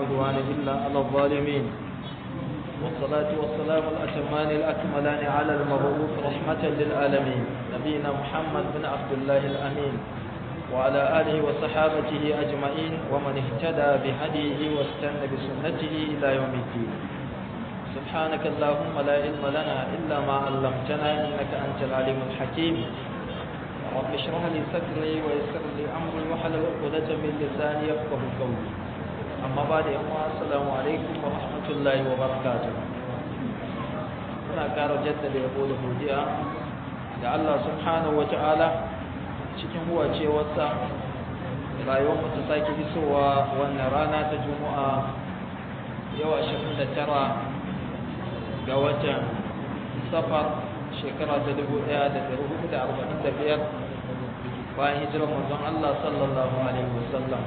عدوان إلا على الظالمين والصلاة والسلام الأتمان الأكملان على المبعوث رحمة للعالمين نبينا محمد بن عبد الله الأمين وعلى آله وصحابته أجمعين ومن اهتدى بهديه واستنى بسنته إلى يوم الدين سبحانك اللهم لا علم لنا إلا ما علمتنا إنك أنت العليم الحكيم رب اشرح لي صدري ويسر لي أمري واحلل عقدة من لساني يفقهوا قولي أما بعد السلام عليكم ورحمة الله وبركاته muna ƙara jaddada yabo da godiya da Allah subhanahu wata'ala cikin huwacewarsa rayuwar mu ta sake isowa wannan rana ta Juma'a yau 29 ga watan Safar shekara ta 1445 bayan hijirar manzon Allah sallallahu alaihi wasallam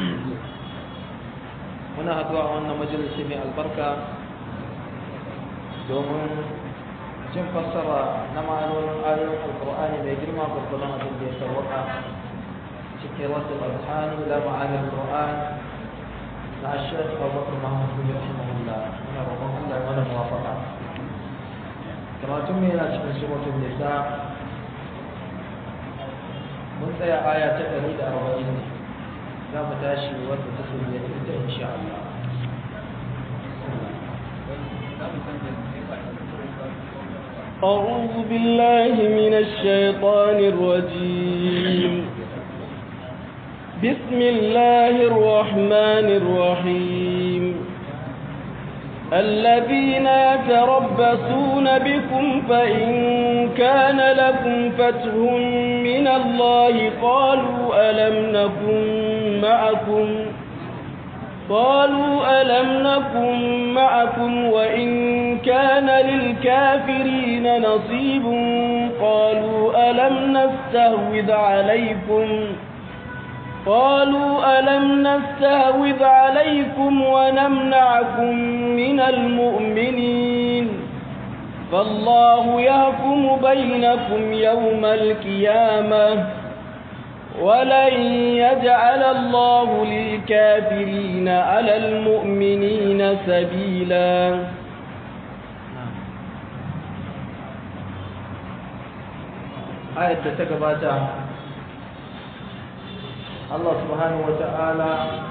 muna haɗuwa a wannan majalisi mai albarka domin jin fassara na ma'anonin ayoyin alkur'ani mai girma gurgudan abin da ya sauwaka cikin wasu alhani da ma'anin alkur'an na ashirar abubakar mahammadu bin rahimahullah muna roƙon Allah ya mana muwafaqa karatun mai yana cikin suratul nisa mun tsaya aya ta 140 ne za mu tashi wadda ta sanya ita insha Allah أعوذ بالله من الشيطان الرجيم بسم الله الرحمن الرحيم الذين يتربصون بكم فإن كان لكم فتح من الله قالوا ألم نكن معكم وإن كان للكافرين نصيب قالوا ألم نستهوذ عليكم ونمنعكم من المؤمنين فالله يحكم بينكم يوم القيامة ولن يجعل الله للكافرين على المؤمنين سبيلا آية تتكباتا Allah subhanahu wata'ala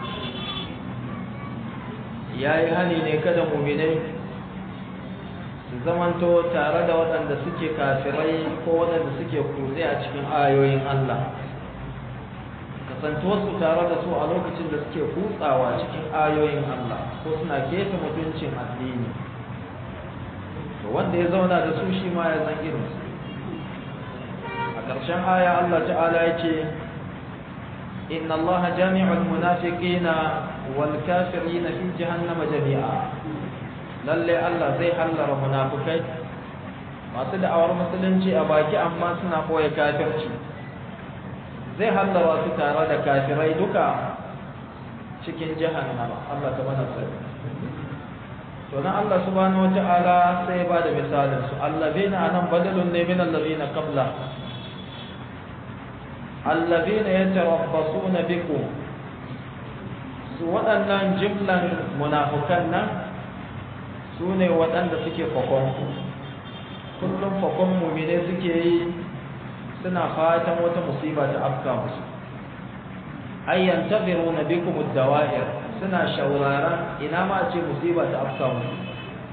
ya yi hani ne kada muminai su zamanto tare da waɗanda suke kafirai ko waɗanda suke kutse a cikin ayoyin Allah kasantuwarsu tare da su a lokacin da suke kutsawa cikin ayoyin Allah ko suna keta mutuncin addini to wanda ya zauna da su shi ma ya san irinsu a ƙarshen aya Allah ta'ala ya ce إن الله جامع المنافقين والكافرين في جهنم جميعا lalle Allah zai hallara munafikai masu da'awar musulunci a baki amma suna koya kafirci zai hallara su tare da kafirai duka cikin jahannama Allah ta mana tsari to nan Allah subhanahu wata'ala sai ya bada misalin su allazina anan badalun ne min allazina qabla الذين يتربصون بكم su waɗannan jimlan munafukan nan su ne waɗanda suke fakon kullum fakon mumine suke yi suna fatan wata musiba ta afka musu ayyan tabiru na bikum dawa'ir suna shauraran ina ma ce musiba ta afka musu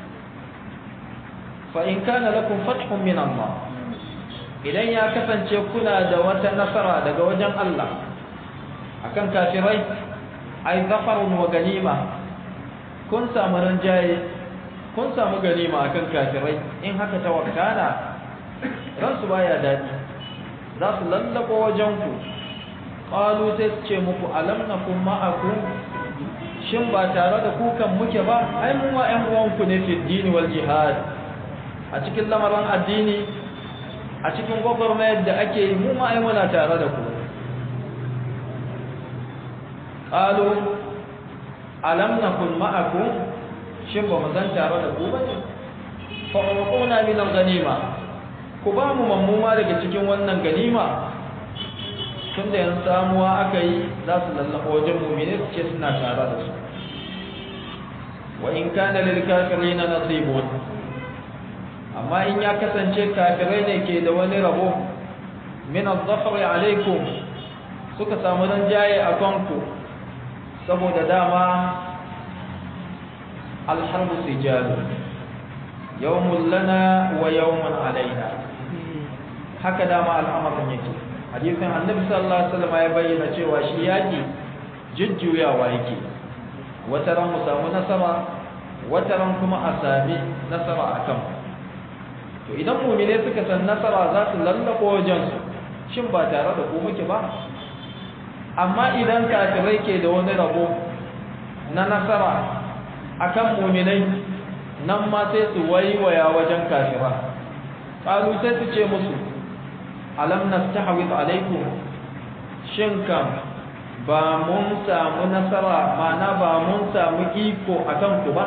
fa in kana lakum fathun min Allah idan ya kasance kuna da wata nasara daga wajen Allah akan kafirai ai zafarun wa ganima kun samu ranjaye kun samu ganima akan kafirai in haka tawakkala ransu baya dadi za su lallako wajen ku qalu sai su ce muku alam nakum ma'akum shin ba tare da ku kan muke ba ai mu ma ƴan uwanku ne fi dini wal jihad a cikin lamarin addini a cikin gwagwarmayar da ake yi mu ma ai muna tare da ku qalu alam nakun ma'akum shin ba mu zan tare da ku ba ne fa uquna min al-ghanima ku ba mu mammuma daga cikin wannan ganima tunda yan samuwa aka yi za su lallaba wajen mu'mini su ce suna tare da su wa in kana lil kafirina nasibun amma in ya kasance kafirai ne ke da wani rabo min az-zafri alaikum suka samu jaye a kanku saboda dama al-harbu sijalu yawmun lana wa yawmun alaina haka dama al'amarin yake hadisin annabi sallallahu alaihi wasallam ya bayyana cewa shi yaki jujjuyawa yake wata ran mu samu nasara wata ran kuma a sami nasara akan to idan mu'mine suka san nasara za su lallako wajen su shin ba tare da ku muke ba amma idan kafirai ke da wani rabo na nasara akan mu'minai nan ma sai su waiwaya wajen kafira qalu sai su ce musu alam nastahwid alaikum shin kam ba mun samu nasara mana ba mun samu iko akan ku ba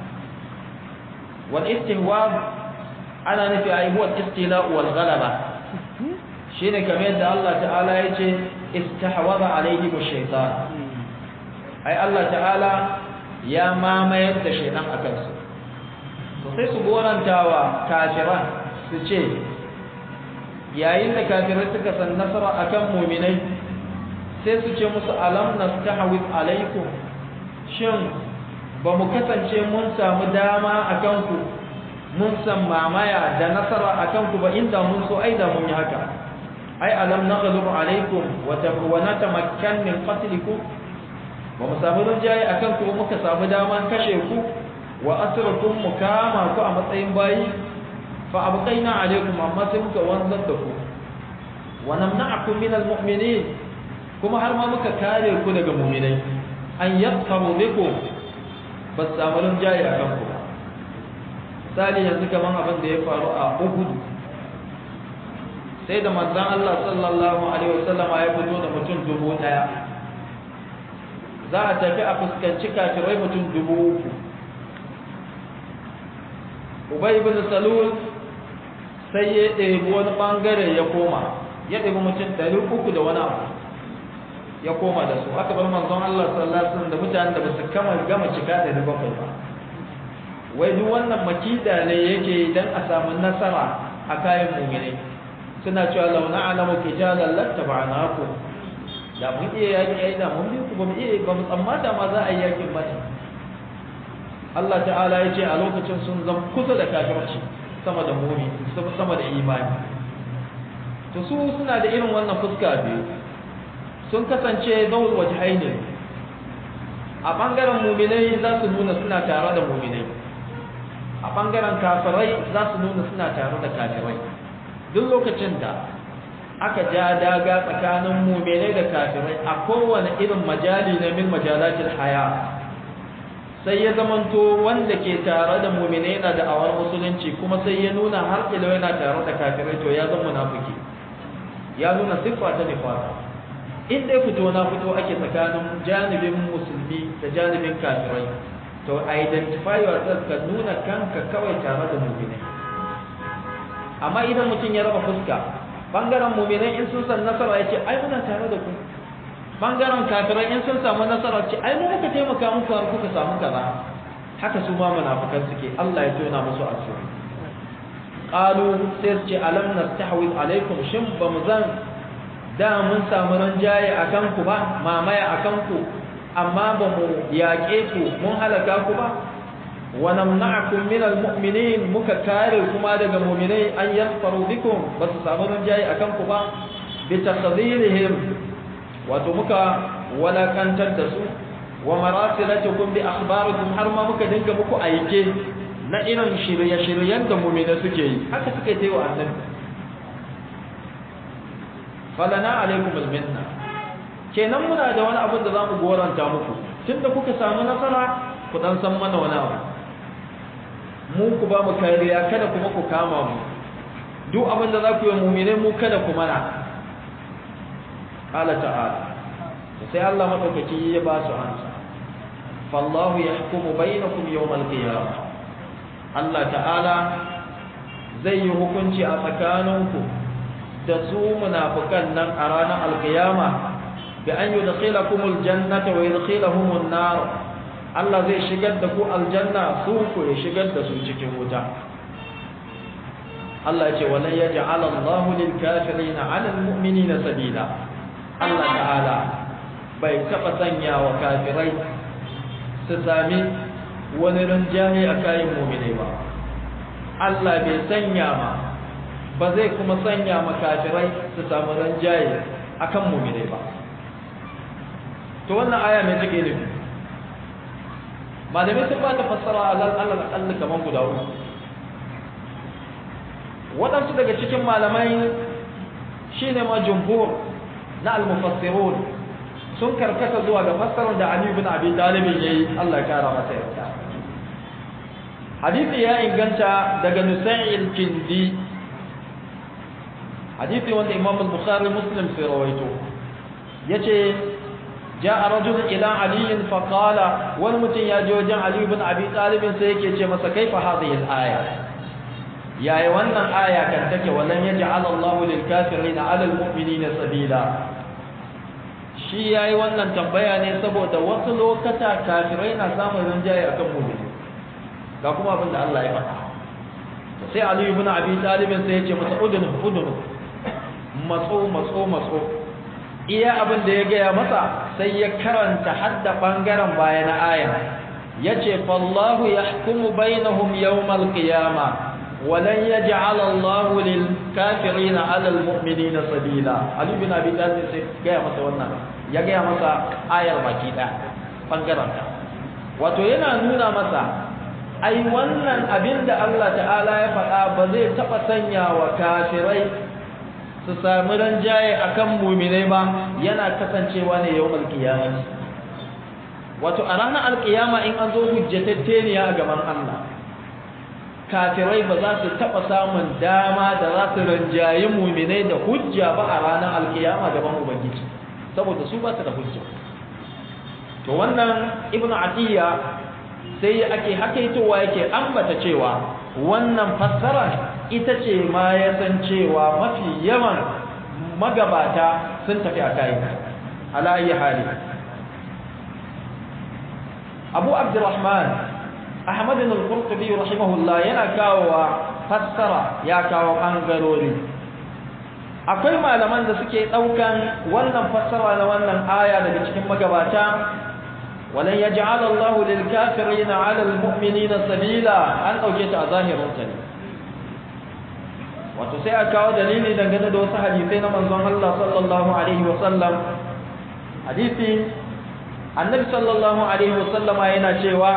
wal istihwab ana nufi ai huwa istila wal ghalaba shine kamar yadda Allah ta'ala yace istahwaba alaihi shaytan ai Allah ta'ala ya mamayar da shaytan akan su to sai su gorantawa kafiran su ce yayin da kafirai suka san nasara akan mu'minai sai su ce musu alam nastahwid alaikum shin ba mu kasance mun samu dama akan ku mun san mamaya da nasara akan ku ba inda mun so ai da mun yi haka ai alam naghlub alaikum wa natamakkan min qatlikum ba mu samu rinjaye akan ku muka samu dama kashe ku wa asrakum mukama ku a matsayin bayi fa abqaina alaikum amma sai muka wanzar da ku wa namna'akum min almu'minin kuma har ma muka kare ku daga mu'minai an yaqtaru bikum bas samalun jayi akan ku sali yanzu kaman abin da ya faru a Uhud sai da manzon Allah sallallahu alaihi wasallam ya fito da mutum 1000 za a tafi a fuskanci kafirai mutum 3000 Ubay ibn Salul sai ya ɗebi wani ɓangare ya koma ya ɗebi mutum 300 da wani abu ya koma da su aka bar manzon Allah sallallahu alaihi wasallam da mutanen da ba su gama cika 700 ba wai duk wannan makida ne yake dan a samu nasara a kayan mu'mini suna cewa law na'lamu qijalan lattaba'nakum da mun iya yaki ai da mun bi ku ba mu iya ba mu tsammata ma za a yi yakin ba Allah ta'ala ya ce a lokacin sun zama kusa da kafirci sama da mu'min sama da imani to su suna da irin wannan fuska biyu sun kasance zawul wajhaini a bangaren mu'minai za su nuna suna tare da mu'minai a bangaren kafirai za su nuna suna tare da kafirai duk lokacin da aka ja daga tsakanin mu'minai da kafirai a kowane irin majali na min majalatil haya sai ya zamanto wanda ke tare da mu'minai yana da awar musulunci kuma sai ya nuna har ila yana tare da kafirai to ya zama munafiki ya nuna siffa ta nifaq in dai fito na fito ake tsakanin janibin musulmi da janibin kafirai to identify yourself ka nuna kanka kawai tare da mu'minai amma idan mutum ya raba fuska bangaren mu'minai in sun san nasara yace ai muna tare da ku bangaren kafirai in sun samu nasara ce ai mu muka taimaka muku har kuka samu kaza haka su ma munafikan suke Allah ya tona musu asiri qalu sai ce alam nastahwid alaikum shin bamzan da mun samu ranjaye akan ku ba mamaya akan ku amma ba mu yaƙe ku mun halaka ku ba wa namna'akum min almu'minin muka kare kuma daga mu'minai an yanfaru bikum ba su samu ranjaye akan ku ba bi takdhirihim wato muka walakantar da su wa marasilatukum bi akhbarikum har ma muka dinga muku aike na irin shirye-shiryen da mu'mina suke yi haka suka yi wa annabi falana alaikum alminna kenan muna da wani abin da zamu goranta muku tunda kuka samu nasara ku dan san mana wani abu mu ku ba mu kariya kada kuma ku kama mu duk abin da za ku yi mu'mine mu kada ku mana qala ta'ala sai Allah madaukaki ya ba su amsa fallahu yahkumu bainakum yawmal qiyamah Allah ta'ala zai yi hukunci a tsakaninku da su munafikan nan a ranar alqiyama bi an yudkhilakumul jannata wa yudkhilahumun nar Allah zai shigar da ku aljanna su ku ya shigar da su cikin wuta Allah ya ce walan yaj'ala Allahu lil kafirin 'ala al mu'minina sabila Allah ta'ala bai taba sanya wa kafirai su sami wani rinjaye a kayan mu'minai ba Allah bai sanya ma ba zai kuma sanya ma kafirai su samu rinjaye akan mu'minai ba to wannan aya mai take nufi malamai sun ba ta fassara alal kaman guda uku waɗansu daga cikin malamai shine ma jumhur na al-mufassirun sun karkata zuwa ga fassarar da Ali ibn Abi Talib yayi Allah ya kara masa yarda hadisi ya inganta daga Nusayl Kindi hadisi wanda Imam al-Bukhari Muslim sai rawaito yace ja'a rajul ila Ali fa qala wal mutin ya je wajen Ali ibn Abi Talib sai yake ce masa kaifa hadhihi al-aya yayi wannan aya kan take walan yaj'al Allahu lil kafirin 'ala al mu'minina sabila shi yayi wannan tambaya ne saboda wasu lokata kafirai na samun rinjaye akan mu'mini ga kuma abin da Allah ya faɗa sai Ali ibn Abi Talib sai ya ce masa udun matso iya abin da ya gaya masa sai ya karanta hadda bangaren baya na aya yace fallahu yahkumu bainahum yawmal qiyamah ولن يجعل الله للكافرين على المؤمنين سبيلا علي بن ابي طالب sai gaya masa wannan ya gaya masa ayar baki da bangaren ta wato yana nuna masa ai wannan abinda Allah ta'ala ya faɗa ba zai taba sanya wa kafirai su sami ranjaye akan mu'minai ba yana kasancewa ne yawmal qiyamah wato a ranar alqiyama in an zo hujjatatteniya a gaban Allah kafirai ba za su taɓa samun dama da za su ranjayi muminai da hujja ba a ranar alkiyama gaban ubangiji saboda su ba su da hujja to wannan ibnu atiya sai ake hakaitowa yake ambata cewa wannan fassara ita ce ma ya san cewa mafi yawan magabata sun tafi a kai ala ayi hali Abu Abdurrahman Ahmad al-Qurtubi rahimahullah yana kawowa fassara ya kawo bangarori akwai malaman da suke daukan wannan fassara na wannan aya daga cikin magabata walan yaj'al Allahu lil kafirin 'ala al mu'minina sabila an dauke ta a zahirin ta ne wato sai aka kawo dalili dangane da wasu hadisi na manzon Allah sallallahu alaihi wasallam hadisi annabi sallallahu alaihi wasallama yana cewa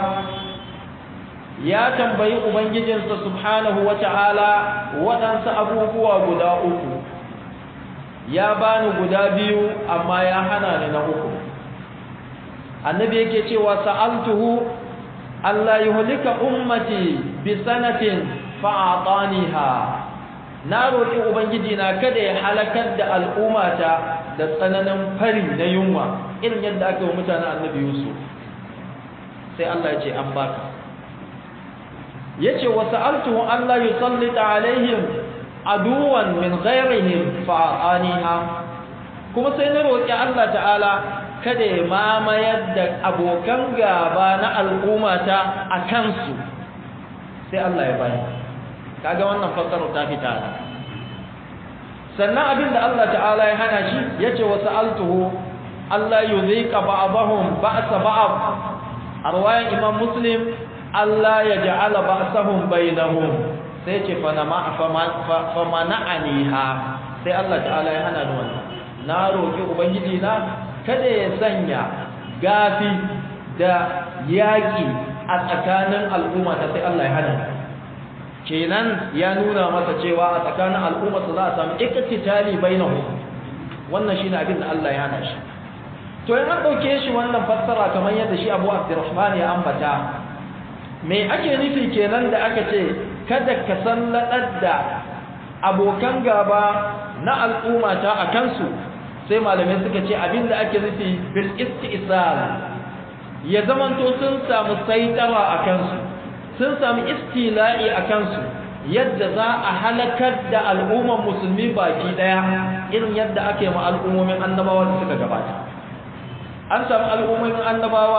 ya tambayi ubangijinsa subhanahu wata'ala waɗansu abubuwa guda uku ya bani guda biyu amma ya hana ni na uku annabi yake cewa sa'altuhu alla yuhlika ummati bi sanatin fa'ataniha na roki ubangiji na kada ya halakar da al'ummata da tsananin fari na yunwa irin yadda aka yi mutanen annabi Yusuf sai Allah ya ce an baka yace wa sa'altuhu an la yusallita alaihim aduwan min ghayrihim fa'aniha kuma sai na roki Allah ta'ala kada ya mamayar da abokan gaba na al'ummata a kansu sai Allah ya bani kaga wannan fasara ta fita sannan abinda Allah ta'ala ya hana shi yace wa sa'altuhu Allah yuzika ba'dahum ba'sa ba'd arwayan Imam Muslim Allah ya ja'ala ba'sahum bainahum sai ce fa mana'aniha sai Allah ta'ala ya hana ni wannan na roki ubangiji na kada ya sanya gafi da yaki a tsakanin al'umma ta sai Allah ya hana kenan ya nuna masa cewa a tsakanin al'umma za a samu iktitali bainahum wannan shine abin da Allah ya hana shi to in an dauke shi wannan fassara kamar yadda shi Abu Abdurrahman ya ambata me ake nufi kenan da aka ce kada ka salladar da abokan gaba na al'umma ta akan su sai malamai suka ce abinda ake nufi bil istisal ya zamanto sun samu saitara akan su sun samu istila'i akan su yadda za a halakar da al'umman musulmi baki daya irin yadda ake ma al'ummomin annabawa da suka gabata an samu al'ummomin annabawa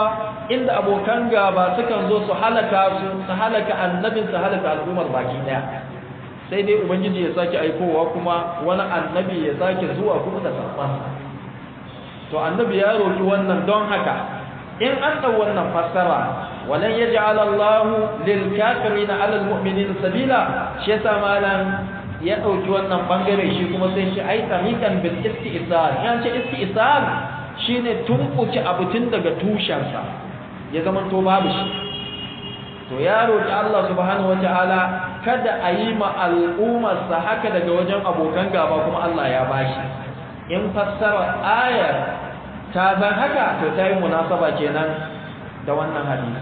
inda abokan gaba sukan zo su halaka annabin su halaka al'ummar baki daya sai dai ubangiji ya sake aikowa kuma wani annabi ya sake zuwa kuma da sakon to annabi ya roki wannan don haka in an dau wannan fassara walan yaj'al Allahu lil kafirin 'ala al mu'minin sabila shi yasa malan ya dauki wannan bangare shi kuma sai shi ai tariqan bil istisal yan ce istisal shine tumbuci abutun daga tushensa ya zama to babu shi to ya roki Allah subhanahu wataala kada a yi ma al'ummar sa haka daga wajen abokan gaba kuma Allah ya bashi in fassara ayar ta zan haka to ta yi munasaba kenan da wannan hadisi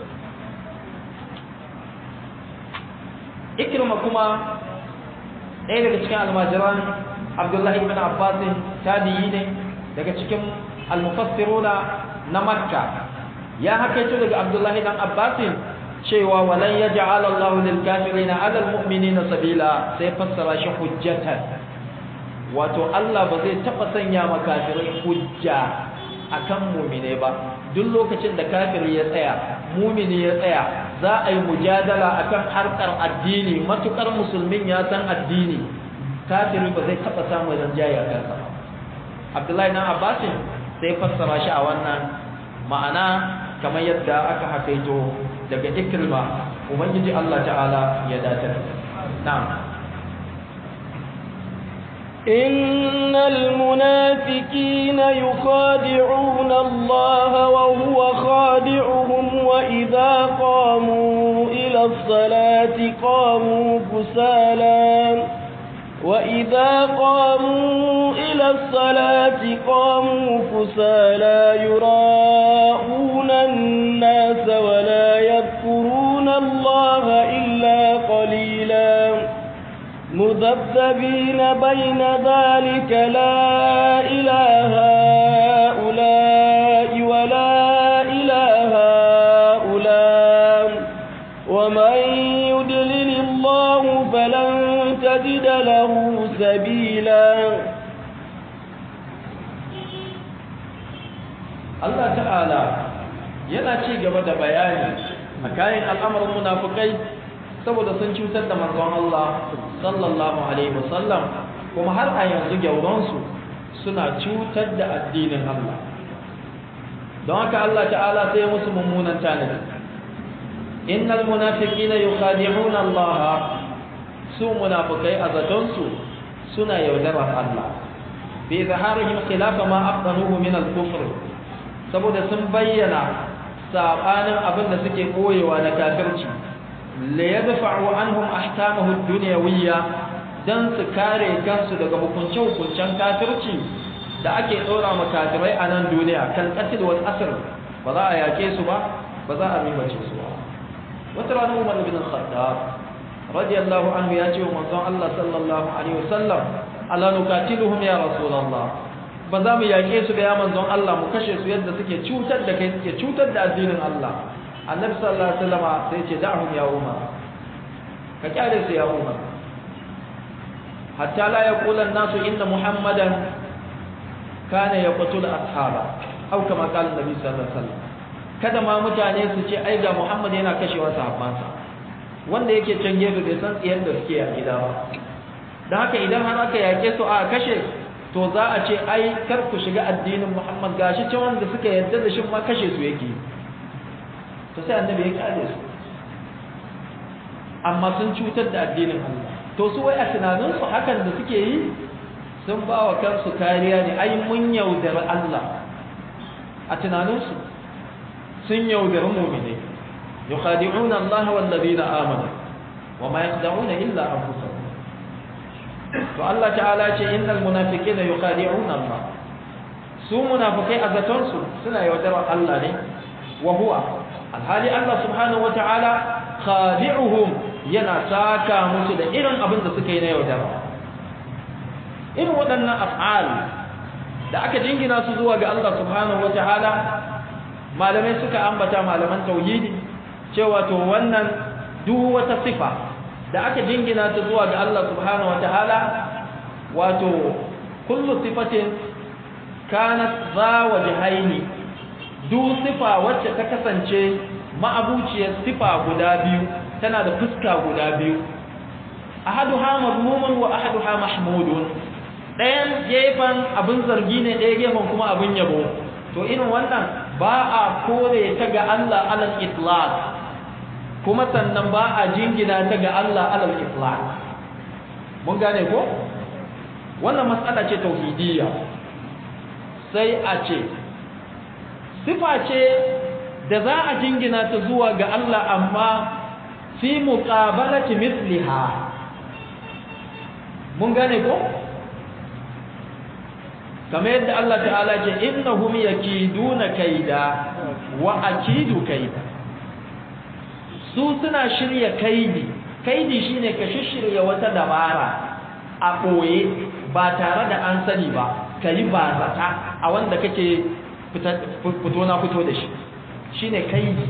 Ikrima kuma ɗaya daga cikin almajiran Abdullahi ibn Abbas tabi'i ne daga cikin al-mufassiruna na Makka ya hakaito daga Abdullahi dan Abbas cewa walan yaj'al Allahu lil kafirina 'ala al mu'minina sabila sai fassara shi hujjatan wato Allah ba zai taba sanya ma kafirai hujja akan mu'mine ba duk lokacin da kafiri ya tsaya mu'mini ya tsaya za a yi mujadala akan harkar addini matukar musulmin ya san addini kafiri ba zai taba samu ranjaye a kansa Abdullahi dan Abbas sai fassara shi a wannan ma'ana kamar yadda aka hakaito daga Ikrima ubangiji Allah ta'ala ya dace na'am innal munafiqina yukhadi'una Allah wa huwa khadi'uhum wa idha qamu ila as-salati qamu kusala وإذا قاموا إلى الصلاة قاموا كسالى يراءون الناس ولا يذكرون الله إلا قليلا مذبذبين بين ذلك لا إله هؤلاء ولا إله هؤلاء ومن يضلل الله فلن تجد له سبيلا Allah ta'ala yana ci gaba da bayani a kayan al'amarin munafukai saboda sun cutar da manzon Allah sallallahu alaihi wasallam kuma har a yanzu gyauransu suna cutar da addinin Allah don haka Allah ta'ala sai musu mummunan tanadi innal munafiqina yukhadi'una Allah su munafikai a zatonsu suna yaudarar Allah bi zaharihim khilafa ma aqdanuhu min al-kufr saboda sun bayyana sabanin abin da suke koyewa na kafirci la yadfa'u anhum ahkamahu ad-dunyawiyya dan su kare kansu daga hukunce-hukuncen kafirci da ake dora ma kafirai a nan duniya kan qatl wal asr ba za a yake su ba ba za a ribace su ba wata rana Umar ibn al-Khattab radiyallahu anhu ya ce wa manzon Allah sallallahu alaihi wasallam ala nukatiluhum ya rasulullah ba za mu yake su da ya manzon Allah mu kashe su yadda suke cutar da kai suke cutar da addinin Allah annabi sallallahu alaihi wasallam sai ce da'hum ya Umar ka kyale su ya Umar hatta la yaqula an-nasu inna muhammadan kana yaqtul ashaba aw kama qala annabi sallallahu alaihi wasallam kada ma mutane su ce ai ga Muhammad yana kashewa sahabbansa wanda yake can gefe bai san tsiyar da suke a gida ba don haka idan har aka yake su a kashe to za a ce ai kar ku shiga addinin Muhammad gashi can wanda suka yarda da shi ma kashe su yake to sai annabi ya kare su amma sun cutar da addinin Allah to su wai a tunanin su hakan da suke yi sun ba wa kansu kariya ne ai mun yaudar Allah a tunanin su sun yaudar mu'mini yukhadi'una Allah wal ladina amanu wama yakhda'una illa anfusahum to Allah ta'ala ce innal munafiqina yukhadi'una Allah su munafikai azatan su suna yaudar Allah ne wa huwa alhali Allah subhanahu wa ta'ala khadi'uhum yana saka musu da irin abin da suka yi na yaudar irin waɗannan af'al da aka jingina su zuwa ga Allah subhanahu wa ta'ala malamai suka ambata malaman tauhidi cewa to wannan duk wata sifa da aka jingina ta zuwa ga Allah subhanahu wataala wato kullu sifatin kanat za wajhaini duk sifa wacce ta kasance ma'abuciyar sifa guda biyu tana da fuska guda biyu ahaduha mazmumun wa ahaduha mahmudun ɗayan gefen abin zargi ne ɗaya gefen kuma abin yabo to irin wannan ba a kore ta ga Allah alal itlaq kuma sannan ba a jingina ta ga Allah alal itlaq mun gane ko wannan matsala ce tauhidiyya sai a ce sifa ce da za a jingina ta zuwa ga Allah amma fi muqabalati mithliha mun gane ko kamar yadda Allah ta'ala ce innahum yakiduna kaida wa akidu kaida su suna shirya kaidi shine ka shirya wata dabara a boye ba tare da an sani ba kai ba zata a wanda kake fito na fito da shi shine kaidi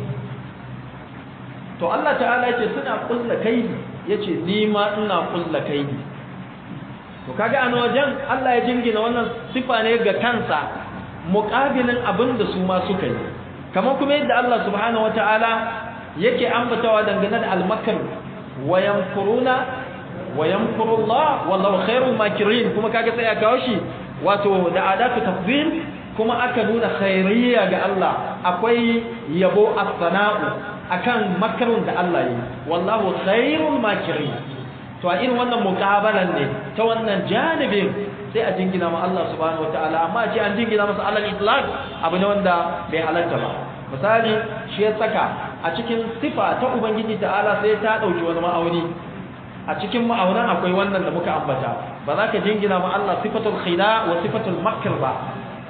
to Allah ta'ala ce suna kulla kaidi yace ni ma ina kulla kaidi to kaga an wajen Allah ya jingina wannan sifa ne ga kansa muqabilin abin da su ma suka yi kamar kuma yadda Allah subhanahu wataala yake ambatawa dangane da al-makr wa yamkuruna wa yamkurullah wallahu khairul makirin kuma kaga sai aka kawo shi wato da adatu tafdhil kuma aka nuna khairiyya ga Allah akwai yabo as-sana'u akan makarun da Allah yi wallahu khairul makirin to a irin wannan muqabalan ne ta wannan janibin sai a jingina ma Allah subhanahu wataala amma ce an jingina masa alal itlaq abu ne wanda bai halatta ba misali shi ya saka a cikin sifa ta ubangiji ta'ala sai ta dauki wani ma'auni a cikin ma'aunan akwai wannan da muka ambata ba za ka jingina ma Allah sifatul khida wa sifatul makr ba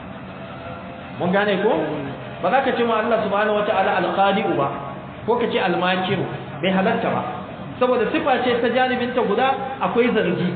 mun gane ko ba za ka ce ma Allah subhanahu wataala al-qadi'u ba ko ka ce al-makir bai halatta ba saboda sifa ce ta janibinta guda akwai zargi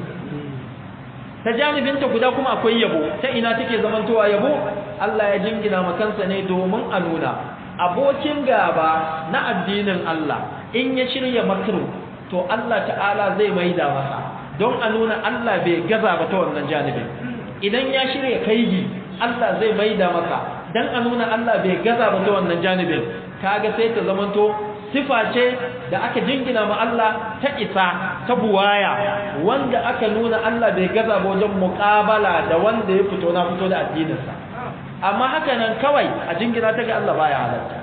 ta janibinta guda kuma akwai yabo ta ina take zamantowa yabo Allah ya jingina makansa ne domin a nuna abokin gaba na addinin Allah in ya shirya makru to Allah ta'ala zai maida masa don a nuna Allah bai gaza ba ta wannan janibin idan ya shirya kaidi Allah zai maida maka dan a nuna Allah bai gaza ba ta wannan janibin kaga sai ta zamanto sifa ce da aka jingina ma Allah ta isa ta buwaya wanda aka nuna Allah bai gaza ba wajen muqabala da wanda ya fito na fito da addininsa amma haka nan kawai a jingina ta ga Allah baya halatta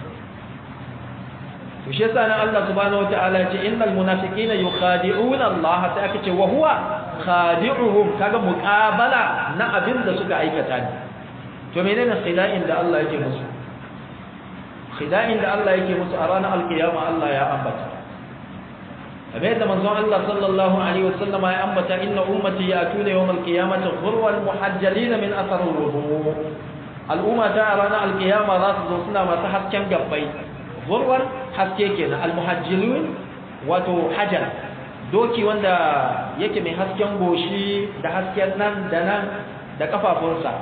to shi yasa nan Allah subhanahu wataala ya ce innal munafiqina yukhadi'una Allah sai aka ce wa huwa khadi'uhum kaga muqabala na abin da suka aikata ne to menene khida'in da Allah yake musu khida'in da Allah yake musu a ranar alkiyama Allah ya ambata kamar yadda manzon Allah sallallahu alaihi wasallama ya ambata inna ummati ya'tuna yawm alqiyamati ghurwan muhajjalin min athar al-wudu al'umma ta ranar alkiyama za su zo suna masu hasken gabbai ghurwan haske kenan al-muhajjalun wato hajar doki wanda yake mai hasken goshi da hasken nan da kafafunsa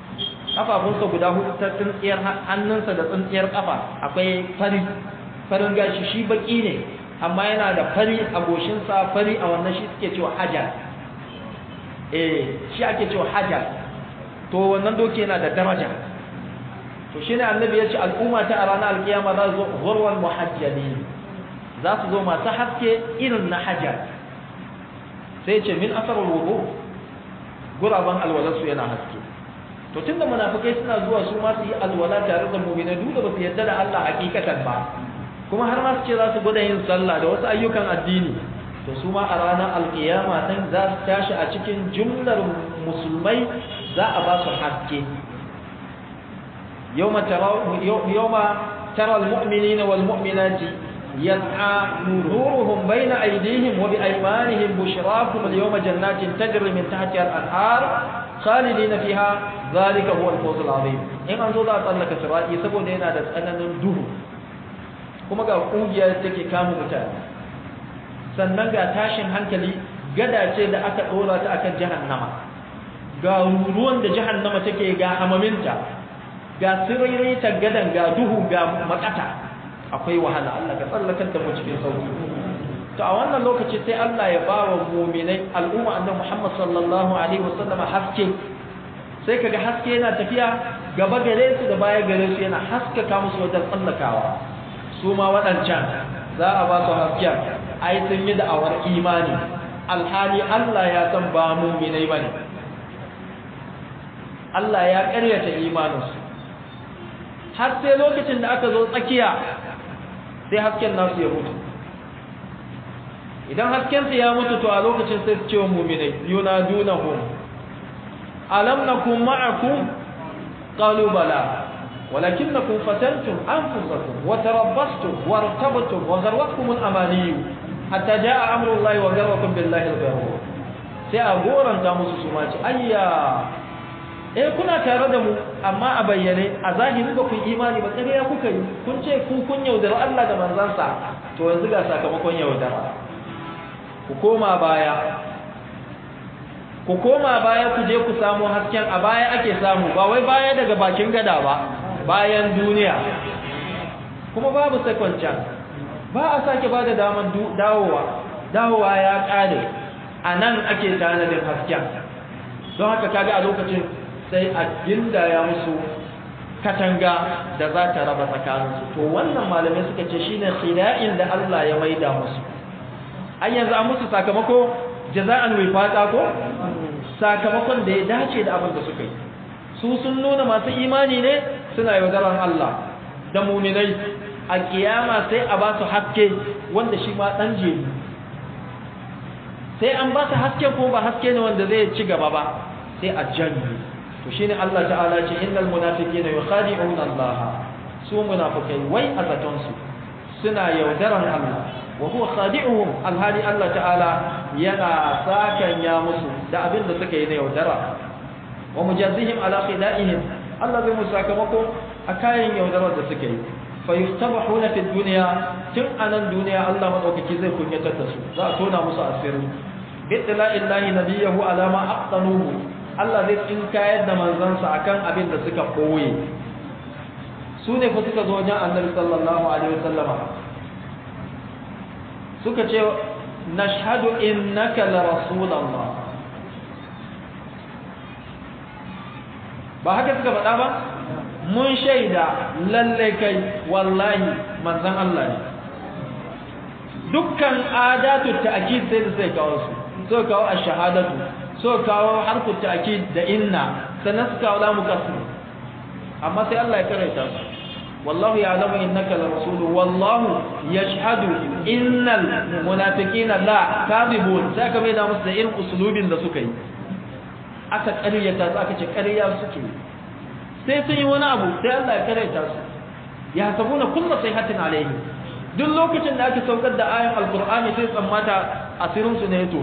guda hudu ta tsintsiyar hannunsa da tsintsiyar kafa akwai farin gashi shi baki ne amma yana da fari a goshinsa fari a wannan shi suke cewa hajar shi ake cewa hajar to wannan doki yana da daraja to shine annabi ya ce al'umma ta a ranar alkiyama za su zo ghurwan muhajjali za su zo masu haske irin na hajar sai ce min asarul wudu guraban alwalarsu yana haske to tunda munafikai suna zuwa su ma su yi alwala tare da mu'mina duk da ba su yarda da Allah hakikatan ba kuma har ma su ce za su gwada yin sallah da wasu ayyukan addini to su ma a ranar alkiyama din za su tashi a cikin jumlar musulmai za a ba su haske yawma tara almu'minina walmu'minati yas'a nuruhum bayna aydihim wa bi aymanihim bushrakum alyawma jannatin tajri min tahtiha al-anhar khalidina fiha zalika huwa al-fawz al-azim in an zo za a tsallaka sirati saboda yana da tsananin duhu kuma ga kungiya take kama mutane sannan ga tashin hankali gada ce da aka dora ta akan jahannama ga ruwan da jahannama take ga hamaminta ga sirrai ta gadan ga duhu ga makata akwai wahala Allah ka tsallakar da mu cikin sauki to a wannan lokaci sai Allah ya bawa mu'minai al'umma annabi Muhammad sallallahu alaihi wasallam haske sai kaga haske yana tafiya gaba gare su da baya gare su yana haskaka musu wajen tsallakawa su ma waɗancan za a ba su hasken ai sun yi da'awar imani alhali Allah ya san ba mu'minai bane Allah ya ƙaryata imaninsu har sai lokacin da aka zo tsakiya sai hasken nasu ya mutu idan hasken su ya mutu to a lokacin sai su ce wa mu'minai yunadunahum alam nakum ma'akum qalu bala ولكنكم فتنتم أنفسكم وتربصتم وارتبتم وغرتكم الأماني حتى جاء أمر الله وغركم بالله الغرور sai a goranta musu su ma ce ayya kuna tare da mu amma a bayyane a zahiri ba ku imani ba ƙarya kuka yi kun ce kun yaudara Allah da manzansa to yanzu ga sakamakon yaudara ku koma baya ku je ku samu hasken a baya ake samu ba wai baya daga bakin gada ba bayan duniya kuma babu second chance ba a sake bada daman dawowa ya kare a nan ake tanadin hasken don haka kaga a lokacin sai a gindaya musu katanga da za ta raba tsakaninsu to wannan malamai suka ce shine khila'in da Allah ya maida musu ai yanzu an musu sakamako jaza'an wifaqa ko sakamakon da ya dace da abin da suka yi su sun nuna masu imani ne suna yaudaran Allah da muminai a kiyama sai a ba su haske wanda shi ma dan jeri sai an ba su haske ko ba haske ne wanda zai ci gaba ba sai a janye to shine Allah ta'ala ce innal munafiqina yukhadi'una Allah su munafikai wai a zaton su suna yaudaran Allah wa huwa khadi'uhum alhali Allah ta'ala yana sakan ya musu da abin da suka yi na yaudara wa mujazihim ala khida'ihim Allah zai musu sakamako a kayan yaudarar da suka yi fa yustabahuna fi dunya tun anan duniya Allah madaukaki zai kunyatar da su za a tona musu asiri bittala illahi nabiyahu ala ma aqtanuhu Allah zai tsinkayar da manzansa akan abin da suka koye su ne fa suka zo wajen Annabi sallallahu alaihi wasallama suka ce nashhadu innaka la rasulullah ba haka suka faɗa ba mun shaida lalle kai wallahi manzon Allah ne dukkan adatu ta'kid sai da sai kawo su so kawo ash-shahadatu so kawo harfu ta'kid da inna sannan su kawo lamu kasr amma sai Allah ya karanta su wallahu ya'lamu innaka la rasuluhu wallahu yashhadu innal munafiqina la kadhibun sai ka mai da musu da irin usulubin da suka yi aka ƙaryata su aka ce ƙarya suke sai sun yi wani abu sai Allah ya ƙaryata su ya sabuna kullu sayhatin alaihi duk lokacin da aka saukar da ayan alqur'ani sai tsammata asirin su ne to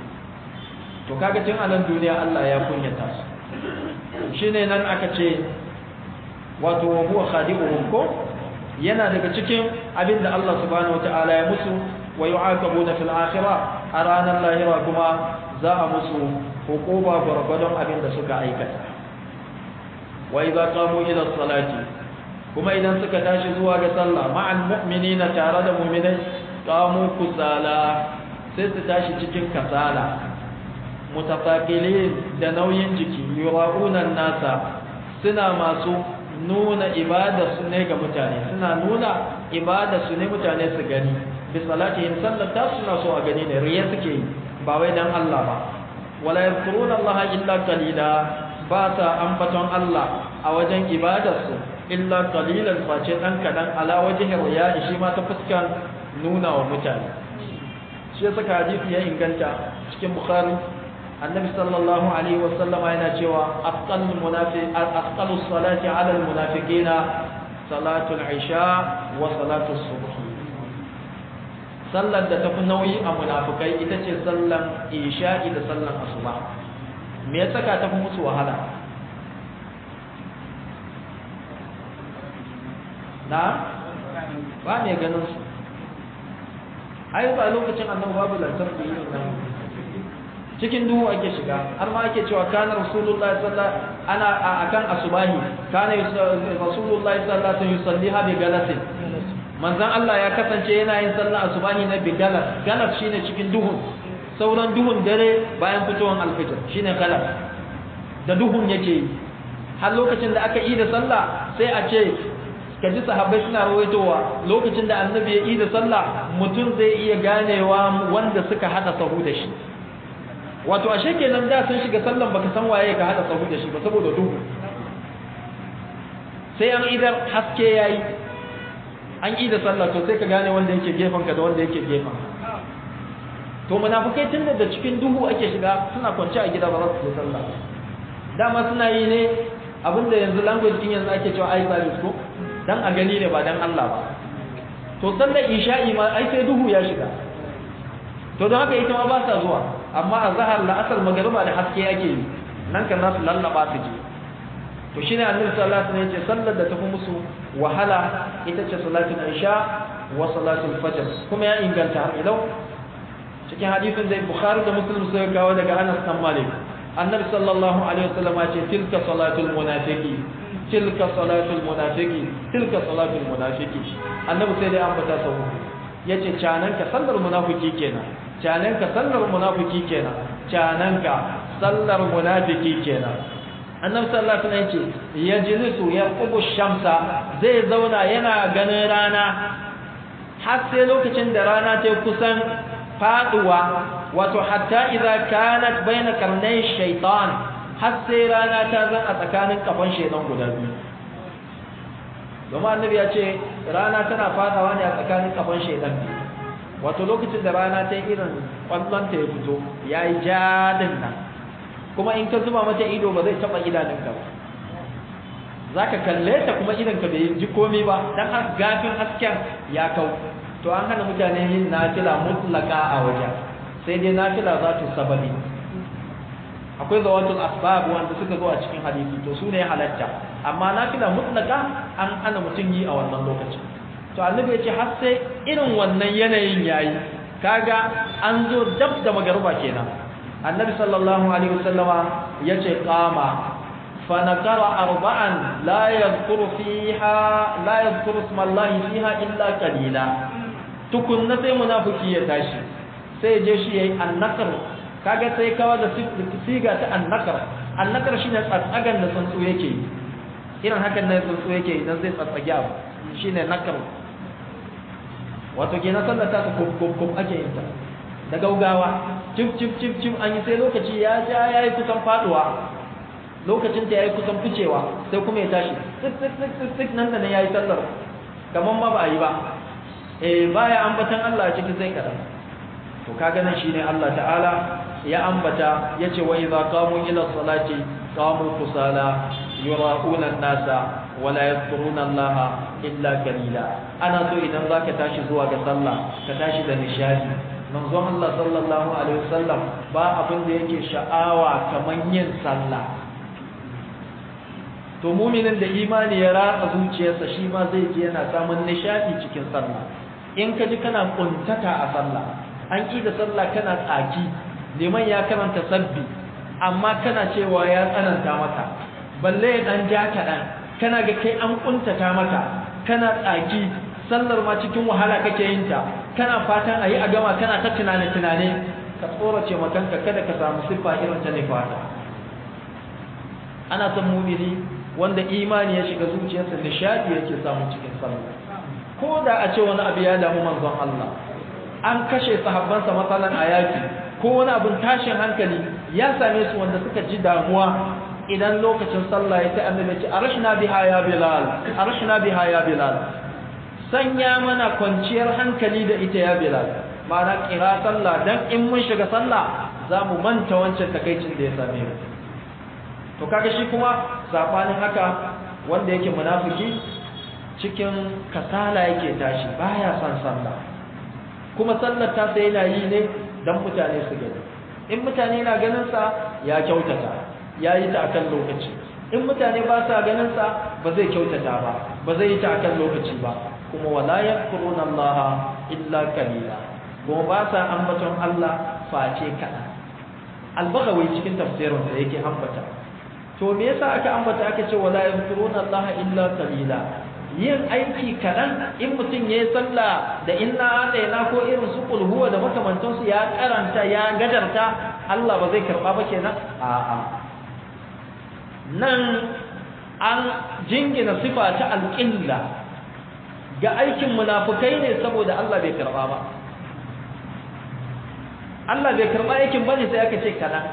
kaga tun a nan duniya Allah ya kunyata su shine nan aka ce wato huwa khadi'uhum ko yana daga cikin abinda Allah subhanahu wataala ya musu wa yu'aqabuna fil akhirah a ranar lahira kuma za a musu hukuma gwargwadon abin da suka aikata wa idza qamu ila salati kuma idan suka tashi zuwa ga sallah ma'al mu'minina tare da mu'minai qamu kusala sai su tashi cikin kasala mutafaqilin da nauyin jiki yura'una nasa suna masu nuna ibada su ne ga mutane suna nuna ibada su ne mutane su gani bi salatihim sallata suna so a gani ne riya suke yi ba wai dan Allah ba wala yadhkuruna Allah illa qalila ba ta ambaton Allah a wajen ibadarsu illa qalilan face dan kadan ala wajhi riya shi ma ta fuskan nuna wa mutane shi yasa hadisi ya inganta cikin Bukhari annabi sallallahu alaihi wasallama yana cewa afqalus salati ala al munafiqina salatul isha wa salatus subh sallar da tafi nauyi a munafikai ita ce sallar isha'i da sallar asuba me ya saka tafi musu wahala na ba me ganin su ai ba lokacin annabi babu lantarki nan cikin duhu ake shiga har ma ake cewa kana rasulullahi sallallahu ana akan asubahi kana rasulullahi sallallahu alaihi wasallam yusalliha bi galatin manzon Allah ya kasance yana yin sallar asubahi na bi galat shine cikin duhun sauran duhun dare bayan fitowar alfitr shine galat da duhun yake har lokacin da aka yi da sallah sai a ce kaji sahabbai suna rawaitowa lokacin da annabi ya yi da sallah mutum zai iya ganewa wanda suka hada sahu da shi wato ashe kenan da sun shiga sallan baka san waye ka hada sahu da shi ba saboda duhu sai an idar haske yayi an yi da sallah to sai ka gane wanda yake gefen ka da wanda yake gefen to munafikai tun da cikin duhu ake shiga suna kwance a gida ba za su yi sallah dama suna yi ne abinda yanzu language din yanzu ake cewa ai service ko dan a gani ne ba dan Allah ba to sallar isha'i ma ai sai duhu ya shiga to don haka ita ma ba sa zuwa amma a zahar la asal magriba da haske ake yi nan kan nasu lallaba su je to shine annabi sallallahu alaihi wasallam yace sallar da tafi musu wahala ita ce salatul isha wa salatul fajr kuma ya inganta idan cikin hadisin da Bukhari da Muslim suka kawo daga Anas bin Malik annabi sallallahu alaihi wasallam ya ce tilka salatul munafiqi tilka salatul munafiqi tilka salatul munafiqi annabi sai da ambata sau yace cananka sallar munafiki kenan cananka sallar munafiki kenan cananka sallar munafiki kenan annabi sallallahu alaihi wasallam yace yajlisu yaqubu shamsa zai zauna yana ganin rana har sai lokacin da rana ta kusan faduwa wato hatta idza kanat baina karnay shaytan har sai rana ta zan a tsakanin kafan shaytan guda biyu domin annabi ya ce rana tana fadawa ne a tsakanin kafan shaytan wato lokacin da rana ta irin kwallon ta ya fito yayi jadin nan kuma in ka zuba mata ido ba zai taba idanunka ba zaka kalle ta kuma idanka bai ji komai ba dan har gafin hasken ya kau to an hana mutane yin nafila mutlaka a wajen sai dai nafila za ta sababi akwai zawatul asbab wanda suka zo a cikin hadisi to su ne halatta amma nafila mutlaka an hana mutum yi a wannan lokacin to annabi ya ce har sai irin wannan yanayin yayi kaga an zo dab da magruba kenan annabi sallallahu alaihi wasallama yace qama fa nakara arba'an la yadhkuru isma Allah fiha illa qalila tukunna sai munafiki ya tashi sai je shi yayi annakar kaga sai kawa da siga ta annakar shine tsatsagan da tsuntsu yake irin hakan ne tsuntsu yake idan zai tsatsage abu shine nakar wato kenan sallar ta kum ake yin ta da gaugawa cip an yi sai lokaci ya ja yayi kusan faduwa lokacin ta yayi kusan ficewa sai kuma ya tashi tik nan da yayi sallar kaman ma ba a yi ba baya ambatan Allah cikin sai kada to kaga nan shine Allah ta'ala ya ambata yace wa idza qamu ila salati qamu kusala yura'una an-nasa wa la yadhkuruna Allah illa qalila ana so idan zaka tashi zuwa ga sallah ka tashi da nishadi manzon Allah sallallahu alaihi wasallam ba abin da yake sha'awa kaman yin sallah to mu'minin da imani ya ratsa zuciyarsa shi ma zai ji yana samun nishadi cikin sallah in ka ji kana kuntata a sallah an ƙi da sallah kana tsaki liman ya karanta sabbi amma kana cewa ya tsananta maka balle ya dan ja kaɗan kana ga kai an kuntata maka kana tsaki sallar ma cikin wahala kake yin ta kana fatan ayi a gama kana ta tunane ka tsorace makanka kada ka samu siffa irin ta nifata ana son mu'mini wanda imani ya shiga zuciyarsa nishadi yake samu cikin sallah ko da a ce wani abu ya damu manzon Allah an kashe sahabbansa matsalan a yaki ko wani abin tashin hankali ya same su wanda suka ji damuwa idan lokacin sallah ya sai annabi ce arshna biha ya bilal sanya mana kwanciyar hankali da ita ya bilal ma'ana kira sallah dan in mun shiga sallah za mu manta wancan takaicin da ya same mu to kaga shi kuma sabanin haka wanda yake munafiki cikin kasala yake tashi baya son sallah kuma sallar ta sai yana yi ne dan mutane su gani in mutane na ganin sa ya kyautata yayi ta akan lokaci in mutane ba sa ganin sa ba zai kyautata ba zai yi ta akan lokaci ba kuma wala yadhkuruna Allah illa qalila kuma ba sa ambaton Allah face kada al-Baghawi cikin tafsirin sa yake ambata to me yasa aka ambata aka ce wala yadhkuruna Allah illa qalila yin aiki kaɗan in mutum ya yi sallah da inna ataina ko irin su kulhuwa da makamantansu ya karanta ya gadarta Allah ba zai karɓa ba kenan a'a nan an jingina sifa ta alƙilla ga aikin munafukai ne saboda Allah bai karɓa ba. Allah bai karɓa aikin bane sai aka ce kaɗan.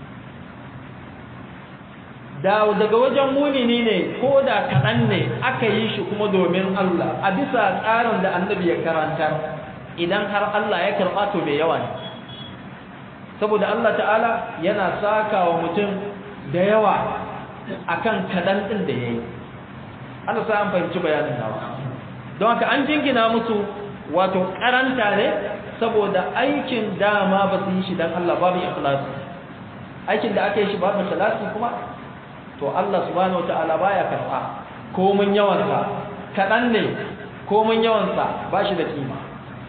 Daga wajen mumini ne ko da kaɗan ne aka yi shi kuma domin Allah a bisa tsarin da annabi ya karantar, idan har Allah ya karɓa to mai yawa ne. Saboda Allah ta'ala yana saka wa mutum da yawa akan kaɗan ɗin da ya yi. Allah sa an fahimci bayanin nawa. Don haka an jingina musu wato karanta ne saboda aikin dama ba su yi shi don Allah babu ikhlasi. Aikin da aka yi shi babu ikhlasi kuma to Allah subhanahu wataala baya karɓa. Komin yawansa kaɗan ne, komin yawansa ba shi da kima.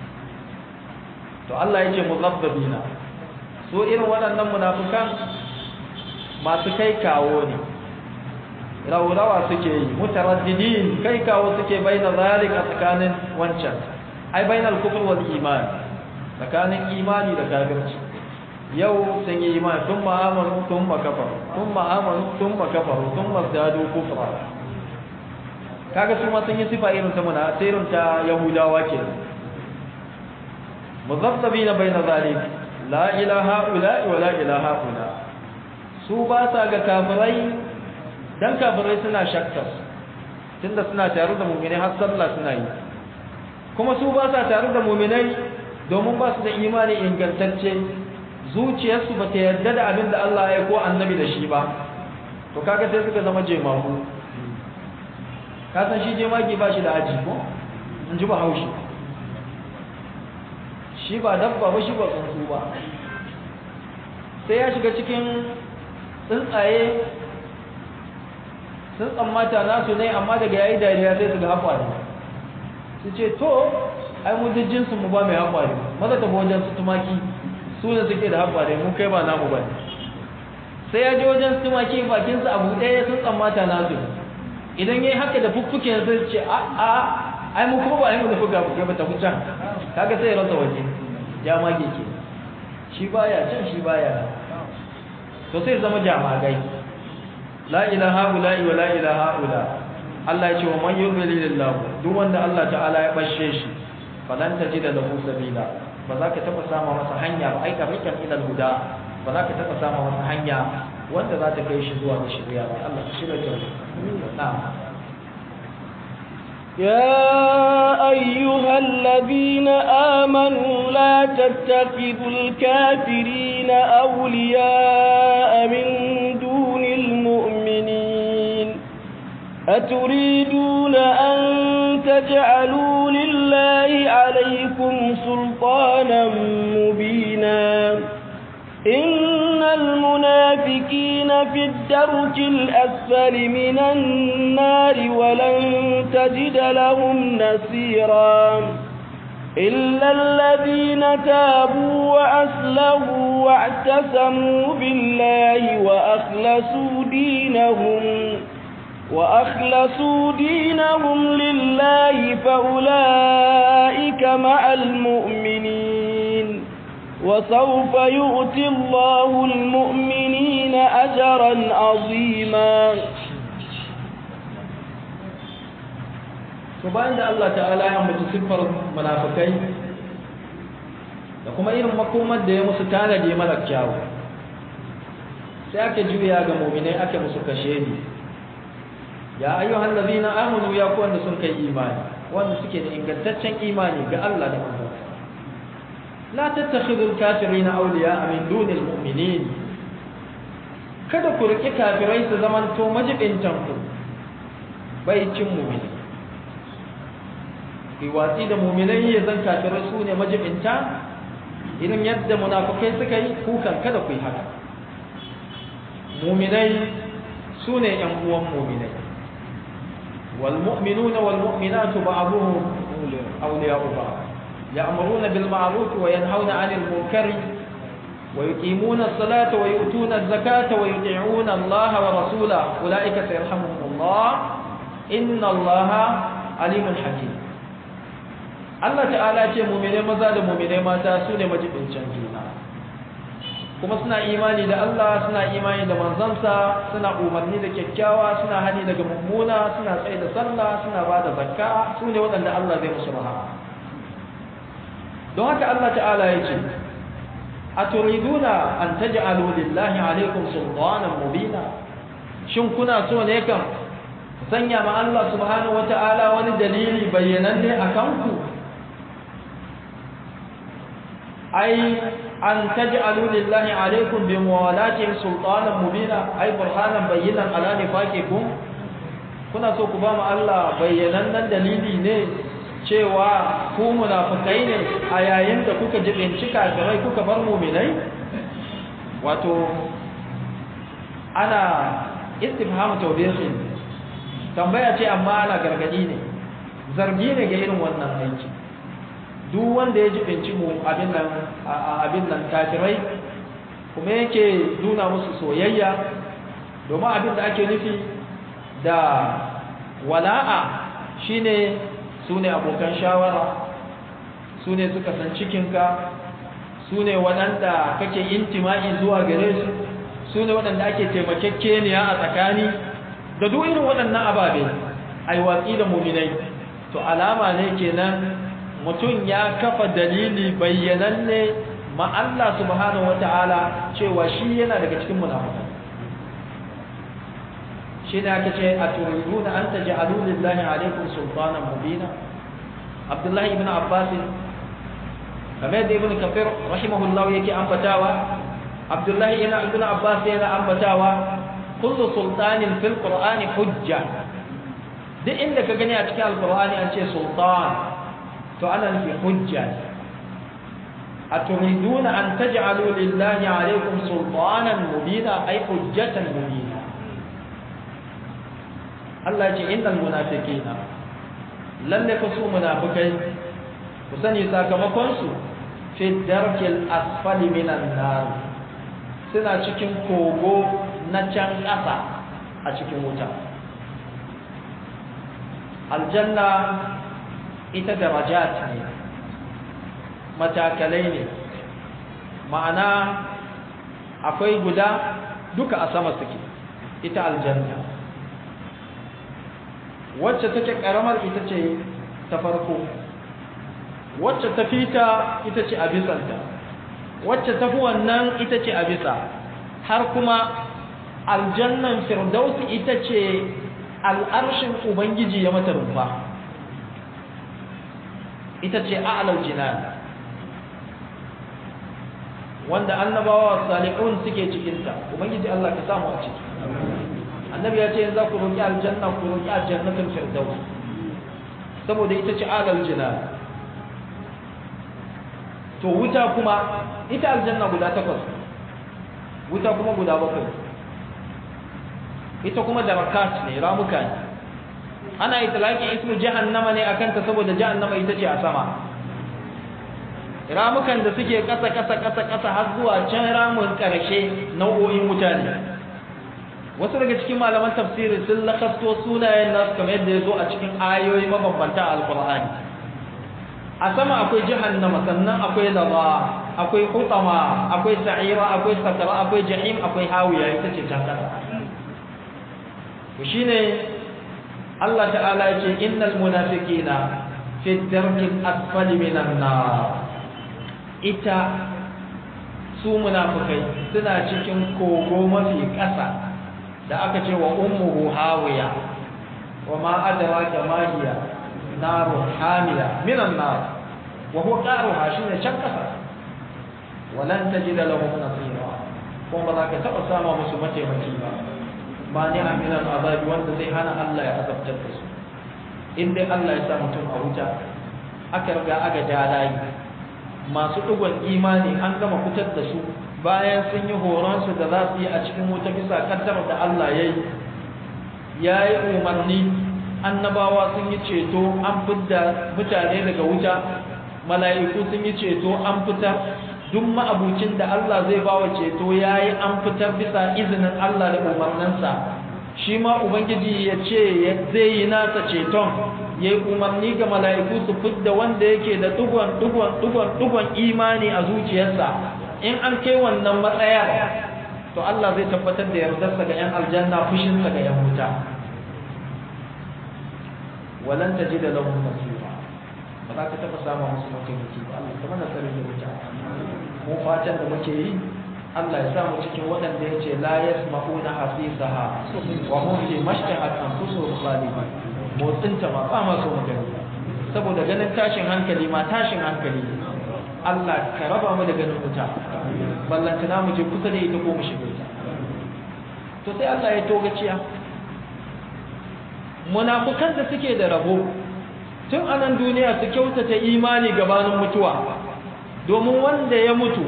To Allah ya ce muzabbabina, so irin waɗannan munafukan masu kai kawo ne, raurawa suke yi, mutaraddidin, kai kawo suke baina zalika tsakanin wancan, ai bainal kufr wal iman, tsakanin imani da kafirci. Yau sun yi imani tun ma'amaru tun makafaru, tun ma'amaru tun makafaru, tun mazdadu kufra. Kaga su ma sun yi sifa irin ta irin ta Yahudawa ke. Muzabbabina baina zalika, la ilaha illa wa la ilaha illa. Su ba sa ga kafirai dan kafirai suna shakka tunda suna tare da mu'minai har sallah suna yi, kuma su ba sa tare da mu'minai domin ba su da imani ingantacce, zuciyarsu ba ta yarda da abin da Allah ya ko annabi da shi ba. To kaga sai suka zama jemagu. Ka san shi jemagi ba shi da aji ko in ji ba haushi, shi ba dabba ba shi ba tsuntsu ba, sai ya shiga cikin tsuntsaye sun tsammata nasu ne, amma daga yayi dariya sai su ga haƙwari su ce to ai mu duk jinsin mu ba mai haƙwari, maza ta wajen su tumaki su ne suke da haƙwari, mun kai ba namu ba. Sai ya je wajen su tumaki bakinsa abu ɗaya sun tsammata nasu, idan yayi haka da fuffuke sai su ce ai mu kuma ba yi mu da fuka ba ta huta, kaga sai ya rasa waje jamage ke, shi baya can shi baya, to sai zama jamagai. La ilaha illa wa la ilaha illa. Allah ya ce wa man yudlilillahu, duk wanda Allah ta'ala ya bashe shi falan tajida lahu sabila, ba za ka taba samu masa hanya ba, ai tariqan ila huda, ba za ka taba samu masa hanya wanda za ta kai shi zuwa ga shari'a ba. Allah ya shirya ta. Na'am. يا أيها الذين آمنوا لا تتخذوا الكافرين أولياء من دون المؤمنين، أتريدون أن تجعلوا لله عليكم سلطانا مبينا؟ إن المنافقين في الدرك الأسفل من النار ولن تجد لهم نصيرا إلا الذين تابوا وأصلحوا واعتصموا بالله وأخلصوا دينهم لله فأولئك مع المؤمنين، وسوف يؤتي الله المؤمنين أجرا عظيما. bayan da Allah ta'ala ya mutu siffar munafikai da kuma irin makomar da ya musu tanadi mara kyawu, sai aka juya ga mu'minai aka musu kashe ni. Ya ayyuhal ladina amanu, ya ku wanda sun kai imani, wanda suke da ingantaccen imani ga Allah da manzon, la tattakhidul kafirina awliya min dunil mu'minin, kada ku riki kafirai su zamanto majibintan ku bai cin mu'mini. Ki watsi da mu'minai ya zan kafirai su ne majibinta, irin yadda munafikai suka yi, kukan kada ku yi haka. Mu'minai su ne ƴan uwan mu'minai. Wal mu'minuna wal mu'minatu ba'duhum awliya'u ba'd, يأمرون بالمعروف وينهون عن المنكر ويقيمون الصلاة ويؤتون الزكاة ويطيعون الله ورسوله أولئك سيرحمهم الله إن الله عليم حكيم. Allah ta'ala ce mu'mine maza da mu'mine mata su ne majibincin juna. kuma suna imani da Allah, suna imani da manzansa, suna umarni da kyakkyawa, suna hani daga mummuna, suna tsaye da sallah, suna ba da zakka, su ne waɗanda Allah zai musu rahama. Don haka Allah ta'ala ya ce, aturiduna an taj'alu lillahi alaikum sultanan mubina, shin kuna so ne kan sanya ma Allah subhanahu wata'ala wani dalili bayyananne akan ku? ai an taj'alu lillahi alaikum bi muwalatihim sultanan mubina, ai burhanan bayyinan ala nifaqikum, kuna so ku ba mu Allah bayyanannen dalili ne cewa ku munafikai ne a yayin da kuka jibinci kafirai kuka bar mu'minai? Wato ana istifhamu tawbihin, tambaya ce amma ana gargadi ne, zargi ne ga irin wannan aiki. Duk wanda ya jibinci mu abin nan kafirai kuma yake nuna musu soyayya, domin abin da ake nufi da wala'a shine su ne abokan shawara, su ne suka san cikinka, su ne waɗanda kake intima'i zuwa gare su, su ne waɗanda ake taimakekeniya a tsakani da duk irin waɗannan ababe ai watsi da mu'minai, to alama ne kenan mutum ya kafa dalili bayyananne ma Allah subhanahu wata'ala cewa shi yana daga cikin munafikai. Shi ne aka ce aturiduna an taj'alu lillahi alaykum sultanan mubina. Abdullahi ibn Abbas kamar da Ibn Kathir rahimahullah yake ambatawa, Abdullahi ibn Abbas yana ambatawa kullu sultanin fil qur'ani hujja. Duk inda ka gani a cikin alqur'ani an ce sultan, to ana nufi hujja. aturiduna an taj'alu lillahi alaykum sultanan mubina, ay hujjatan mubina. Allah ce innal munafiqina, lalle fa su munafikai ku sani sakamakon su fi darkil asfali minan nar, suna cikin kogo na can ƙasa a cikin wuta. Aljanna ita darajat ne, matakalai ne, ma'ana akwai guda duka a sama suke, ita aljanna. Wacce take karamar ita ce ta farko, wacce ta fita ita ce a bisanta, wacce ta fi wannan ita ce a bisa, har kuma aljannan firdausi ita ce al'arshin ubangiji ya mata rumfa, ita ce a'lal jinan, wanda annabawa salihun suke cikinta. Ubangiji Allah ka samu a ciki. Annabi ya ce yanzu ku roki aljanna, ku roki aljannatul firdaus, saboda ita ce a'lal jinan. To wuta kuma, ita aljanna guda 8, wuta kuma guda 7, ita kuma darakat ne, ramuka ne. Ana itlaqi ismu jahannama ne akan ta saboda jahannama ita ce a sama. Ramukan da suke kasa har zuwa can ramun karshe nau'o'in wuta ne. Wasu daga cikin malaman tafsiri sun lakasto sunayen nasu kamar yadda ya zo a cikin ayoyi mabambanta a alqur'ani. A sama akwai jahannama, sannan akwai lava, akwai hutama, akwai sa'ira, akwai sakara, akwai jahim, akwai hawiya, ita ce can kasa. To shine Allah ta'ala ya ce innal munafiqina fi darkil asfali minan nar, ita su munafikai suna cikin kogo mafi ƙasa da aka ce wa ummuhu hawiya wa ma adraka ma hiya naru hamiya minan nar wa huwa qaruha, shine can ƙasa. Walan tajida lahum nasira, kuma ba za ka taɓa sama musu mataimaki ba, mani a minan azabi, wanda zai hana Allah ya azabtar da su. In dai Allah ya sa mutum a wuta, aka riga aka ja layi, masu ɗigon imani an gama fitar da su bayan sun yi horonsu da za su yi a cikin wuta bisa kaddar da Allah ya yi umarni. Annabawa sun yi ceto, an fidda mutane daga wuta, mala'iku sun yi ceto, an fitar. Duk ma'abucin da Allah zai bawa ceto yayi an fitar bisa izinin Allah da umarninsa. Shi ma Ubangiji ya ce zai yi nasa ceton, ya yi umarni ga mala'iku su fidda wanda yake da dugon imani a zuciyarsa, in an kai wannan matsayar to Allah zai tabbatar da yardarsa ga yan aljanna fushinsa ga yan wuta walan tajida lahum nasira ba za ka taba samu musu mataimaki ba Allah kuma na tsare da wuta mu fatan da muke yi Allah ya sa mu cikin waɗanda ya ce la yasma'una hasisaha wa hum fi mashtahat anfusuhum khalidun motsinta ma ba ma so magana saboda ganin tashin hankali ma tashin hankali Allah ka raba mu da ganin wuta ballantana mu je kusa da ita ko mu shiga ta to sai Allah ya togaciya munafukan da suke da rabo tun anan duniya su kyautata imani gabanin mutuwa domin wanda ya mutu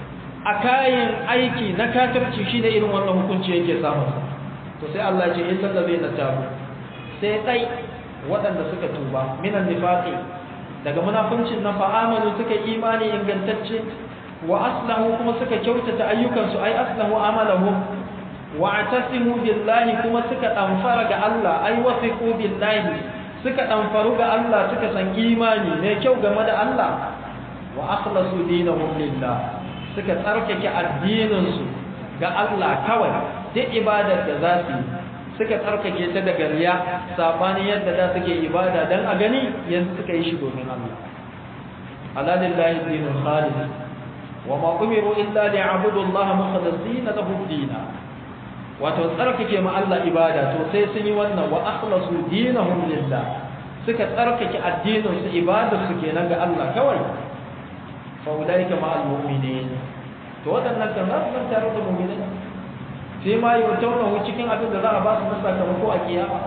a kayan aiki na kafirci shine irin wannan hukunci yake samu to sai Allah ya ce in sallabe na tabu sai dai waɗanda suka tuba minan nifaqi daga munafincin na fa'amalu suka imani ingantacce wa aslahu kuma suka kyautata ayyukansu ai aslahu amalahum wa atasimu billahi kuma suka damfara ga Allah ai wasiqu billahi suka damfaru ga Allah suka san imani ne kyau game da Allah wa akhlasu dinahum lillah suka tsarkake addininsu ga Allah kawai duk ibadar da za su suka tsarkake ta daga riya sabani yadda da suke ibada dan a gani yanzu suka yi shi domin Allah alalillahi dinul khalis wa ma umiru illa liya'budu Allah mukhlisina lahu ad-din wato tsarkake ma Allah ibada to sai sun yi wannan wa akhlasu dinahum lillah suka tsarkake addinin su ibadar su kenan ga Allah kawai fa ulaika ma'al mu'minin to wadannan kan za su tare da mu'minai sai ma yi wata cikin abin da za a ba su na sakamako a kiyama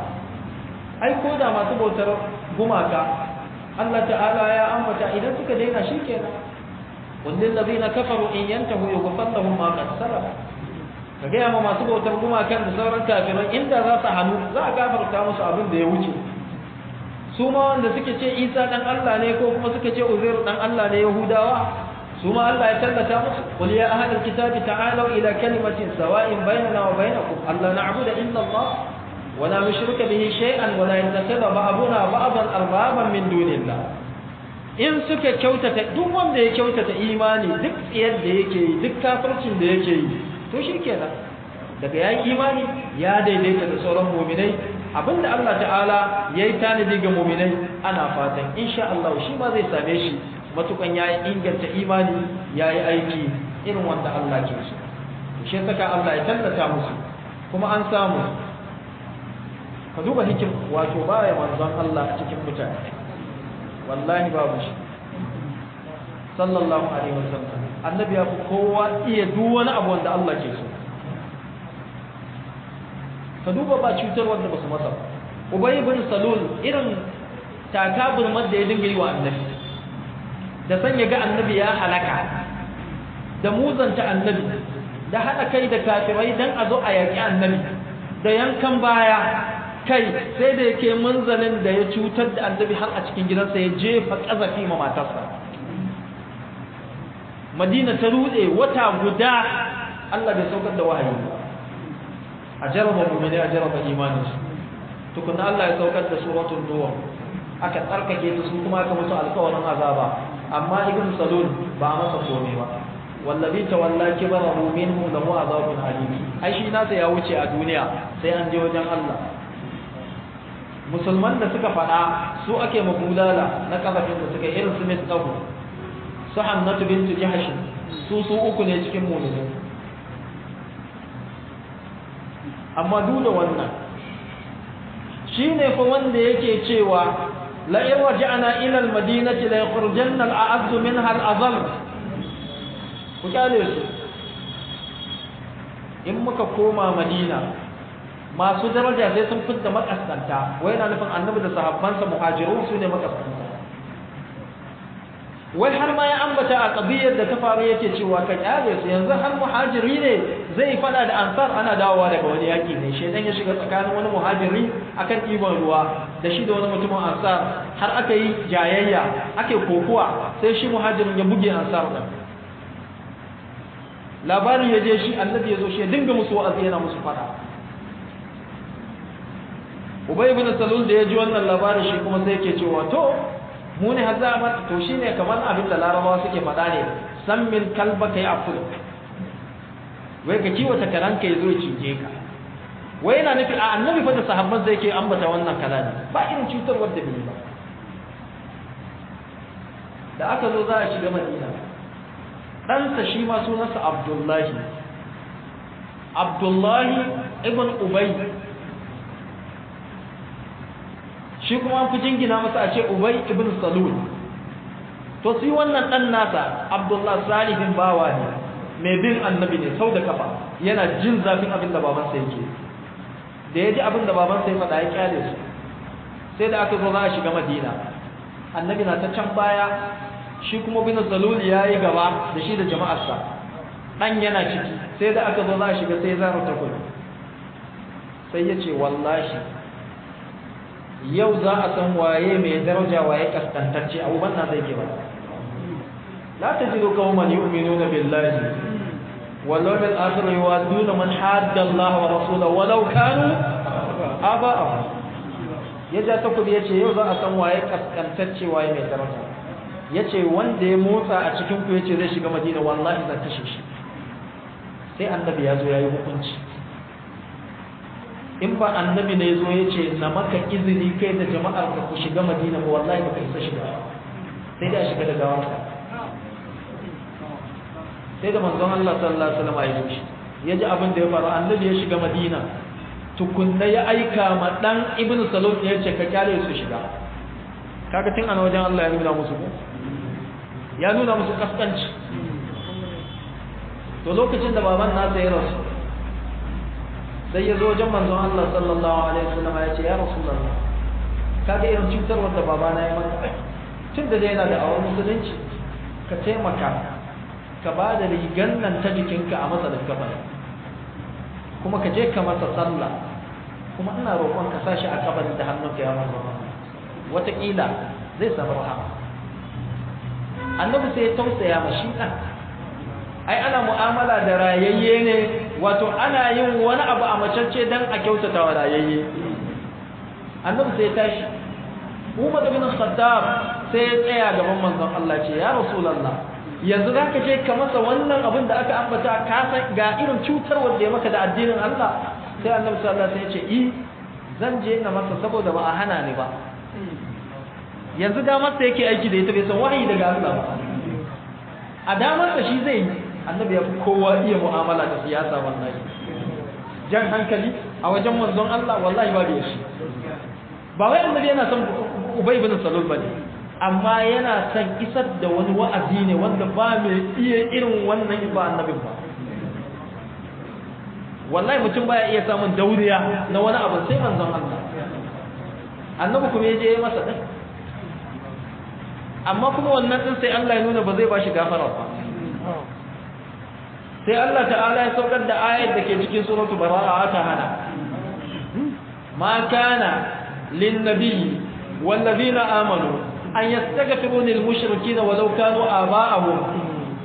ai ko da masu bautar gumaka Allah ta'ala ya ambata idan suka daina shi kenan wallin ladina kafaru in yantahu yughfar lahum ma qad salaf kage amma masu bautar gumakan da sauran kafirai inda za su hanu za a gafarta musu abin da ya wuce su ma wanda suke ce Isa dan Allah ne ko kuma suka ce Uzair dan Allah ne Yahudawa ثم الله يتلت قل يا أهل الكتاب تعالوا إلى كلمة سواء بيننا وبينكم ألا نعبد إلا الله ولا نشرك به شيئا ولا يتخذ بعضنا بعضا أربابا من دون الله in suka kyautata duk wanda ya kyautata imani duk yadda yake yi duk kafircin da yake yi to shikenan daga yayi imani ya daidaita da sauran mu'minai abinda Allah ta'ala yayi tanadi ga mu'minai ana fatan insha Allah shi ma zai same shi matukan yayi inganta imani yayi aiki irin wanda Allah ke so shi saka Allah ya tallata musu kuma an samu ka duba hikim wato baya manzon Allah a cikin mutane wallahi babu shi sallallahu alaihi wasallam annabi ya kowa iya duk wani abu wanda Allah ke so ka duba ba cutar wanda basu masa Ubay ibn Salul irin takaburmar da ya dinga yi wa annabi da sanya ga annabi ya halaka da muzanta annabi da hada kai da kafirai dan a zo a yaki annabi da yankan baya kai sai da yake munzalin da ya cutar da annabi har a cikin gidansa ya jefa kazafi ma matarsa Madina ta rude wata guda Allah bai saukar da wahayi a jaraba mu'mini a jaraba imaninsu tukunna Allah ya saukar da suratul nur aka tsarkake su kuma aka musu alƙawarin azaba amma ibn salul ba masa komai ba wallazi tawalla kibarahu minhu lahu azabun alim ai shi nasa ya wuce a duniya sai an je wajen Allah musulman da suka fada su ake mabulala na kafafin da suka irin su misqahu su hannatu bint jahsh su uku ne cikin mu'minin amma duk da wannan shine fa wanda yake cewa لئن رجعنا إلى المدينة ليخرجن الأعز منها الأذل وقالوا إن muka koma Madina masu daraja sai sun fitta makaskanta wai yana nufin annabi da sahabbansa muhajirun su ne makaskanta wai har ma ya ambata a qadiyar da ta faru yake cewa ka kyale su yanzu har muhajiri ne zai fada da ansar ana dawowa daga wani yaki ne shedan ya shiga tsakanin wani muhajiri akan ɗiban ruwa da shi da wani mutumin ansar har aka yi jayayya ake kokuwa sai shi muhajirin ya buge ansar din labarin ya je shi annabi ya zo shi ya dinga musu wa'azi yana musu fada Ubay ibn Salul da ya ji wannan labarin shi kuma sai yake cewa to mu ne har za a mata to shine kamar abin da larabawa suke faɗa ne san min kalba kai akul wai ka kiwata karanka ya zo ya cije ka wai yana nufi a annabi fa da sahabban zai ke ambata wannan kalami ba irin cutarwar da bai ba da aka zo za a shiga madina ɗansa shi ma sunansa abdullahi ibn ubay shi kuma an fi jingina masa a ce ubay ibn salul to sai wannan ɗan nasa abdullahi salihin bawa ne mai bin annabi ne sau da kafa yana jin zafin abin da babansa yake da ya ji abin da babansa ya faɗa ya kyale su sai da aka zo za a shiga madina annabi na ta can baya shi kuma bin salul ya yi gaba da shi da jama'arsa ɗan yana ciki sai da aka zo za a shiga sai zara ta kudu sai ya ce wallahi yau za a san waye mai daraja waye kaskantacce abubuwan na zai ke ba la tajidu qauman yu'minuna billahi wal yawmil akhir yuwadduna man hadda Allah wa rasulahu walau kanu aba'ahum yaja ta kudi yace yau za a san waye kaskantacce waye mai daraja yace wanda ya motsa a cikin ku yace zai shiga Madina wallahi zan kashe shi sai annabi ya zo yayi hukunci in ba annabi ne zo yace na maka izini kai da jama'ar ka ku shiga Madina ba wallahi ba kai sa shiga sai da shiga da gawarka sai da manzon Allah sallallahu alaihi wasallam ya yi ya ji abin da ya faru annabi ya shiga Madina tukunna ya aika ma dan ibnu salul ya ce ka kyale su shiga kaga tun ana wajen Allah ya nuna musu ya nuna musu kaskanci to lokacin da baban nasa ya rasu sai ya zo wajen manzon Allah sallallahu alaihi wasallam ya ce ya rasulullah kaga irin cutar wanda babana ya maka tun da yana da awon musulunci ka taimaka ka ba da rigan nan ta jikinka a masa kafa kuma ka je ka masa sallah kuma ina roƙon ka sashi a kabarin da hannunka ya masa wataƙila zai samu rahama annabi sai ya tausaya ma shi ɗan ai ana mu'amala da rayayye ne wato ana yin wani abu a macece don a kyautata wa rayayye annabi sai ya tashi Umar bin Khattab sai ya tsaya gaban manzon Allah ce ya Rasulullah yanzu za ka je ka masa wannan abin da aka ambata ka san ga irin cutar wanda ya maka da addinin Allah sai annabi sallallahu alaihi wasallam ya ce zan je na masa saboda ba a hana ni ba yanzu da masa yake aiki da ita bai san wahayi daga Allah ba a damar da shi zai yi annabi ya fi kowa iya mu'amala da siyasa wallahi jan hankali a wajen manzon Allah wallahi ba da shi ba wai annabi yana son Ubay ibn Salul bane amma yana son isar da wani wa'azi ne wanda ba mai iya irin wannan ba annabin ba wallahi mutum baya iya samun dauriya na wani abu sai manzon Allah annabi kuma yaje ya masa din amma kuma wannan din sai Allah ya nuna ba zai ba shi gafara ba sai Allah ta'ala ya saukar da ayat da ke cikin suratul bara'a ta hana ma kana lin nabiyyi wal ladina amanu an yastaghfiru lil mushrikeena walau kanu aba'ahum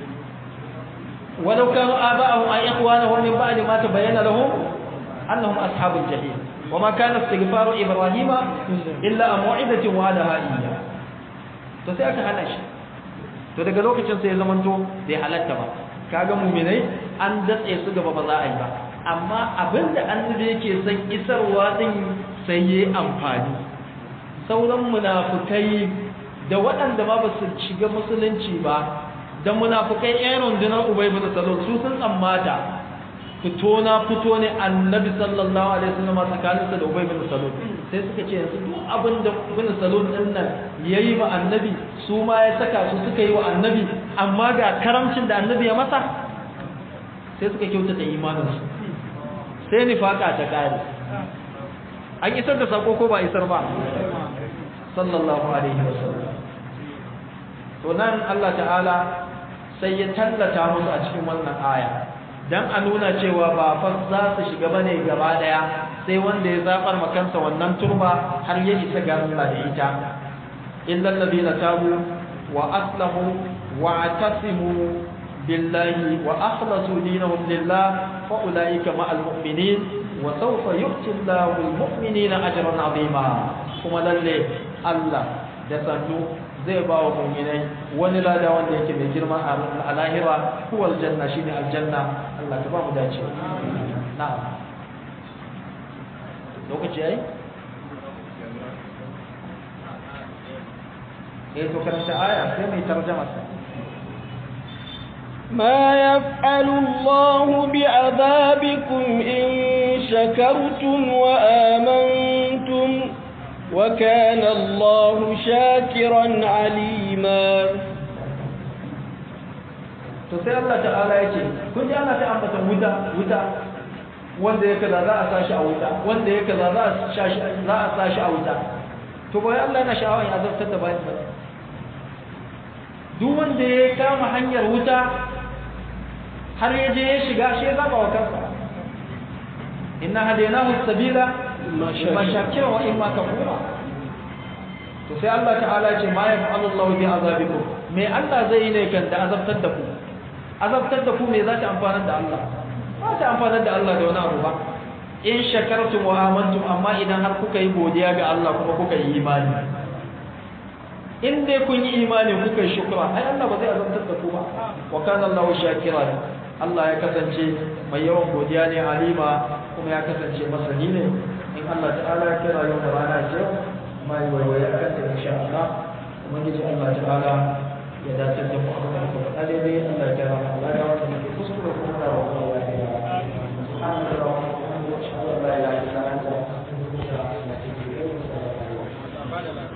ay ikhwanahum min ba'di ma tabayyana lahum annahum ashabul jahim wama kana istighfaru ibrahima illa an mu'idatin wa'adaha iyyah to sai aka hana shi to daga lokacin sai ya zamanto bai halatta ba kaga mu'minai an datse su gaba ba za a yi ba amma abinda annabi yake son isarwa din sai yayi amfani sauran munafikai da waɗanda ma ba su shiga musulunci ba da munafikai ƴan rundunar Ubay ibn Salul su sun tsammata fito ne annabi sallallahu alaihi wasallam tsakaninsa da Ubay ibn Salul sai suka ce yanzu duk abin da ibn Salul din nan yayi ma annabi su ma ya saka su suka yi wa annabi amma ga karamcin da annabi ya masa sai suka kyautata imanin su sai nifaka ta kare an isar da sako ko ba isar ba sallallahu alaihi wasallam to nan Allah ta'ala sai ya tallata musu a cikin wannan aya dan a nuna cewa ba fa za su shiga bane gaba daya sai wanda ya zabar makansa wannan turba har ya isa ga Allah da ita illa alladhina tabu wa aslahu wa atasimu billahi wa akhlasu dinahum lillah fa ulaika ma'al mu'minin wa sawfa yu'ti Allahu al-mu'minina ajran 'azima kuma lalle Allah da sannu zai ba wa mu'minai wani lada wanda yake mai girma a lahira huwa aljanna shine aljanna Allah ka ba mu dace na'am lokaci yayi to karanta aya sai mai tarjuma ما يفعل الله بعذابكم إن شكرتم وآمنتم وكان الله شاكرا عليما sai Allah ta'ala yake kun ji ana ta ambata wuta wanda yake da za a sashi a wuta wanda yake da za a sashi a wuta to bai Allah yana sha'awa ya azabtar da bayan sa duk wanda ya kama hanyar wuta har ya je ya shiga shi zaba wa kansa inna hadaynahu as-sabila imma shakira wa imma kafura to sai Allah ta'ala ce ma yaf'alu Allahu bi azabikum me Allah zai yi ne kan da azabtar da ku me za ta amfana da Allah ba ta amfana da Allah da wani abu ba in shakartum wa amantum amma idan har kuka yi godiya ga Allah kuma kuka yi imani in dai kun yi imani kuka yi shukra ai Allah ba zai azabtar da ku ba wa kana Allahu shakiran Allah ya kasance mai yawan godiya ne alima kuma ya kasance masani ne in Allah ta'ala ya kira yau da rana ce mai waiwaye akan ta insha Allah kuma gidi Allah ta'ala ya dace da mu abin da muka faɗa daidai Allah ya kira mu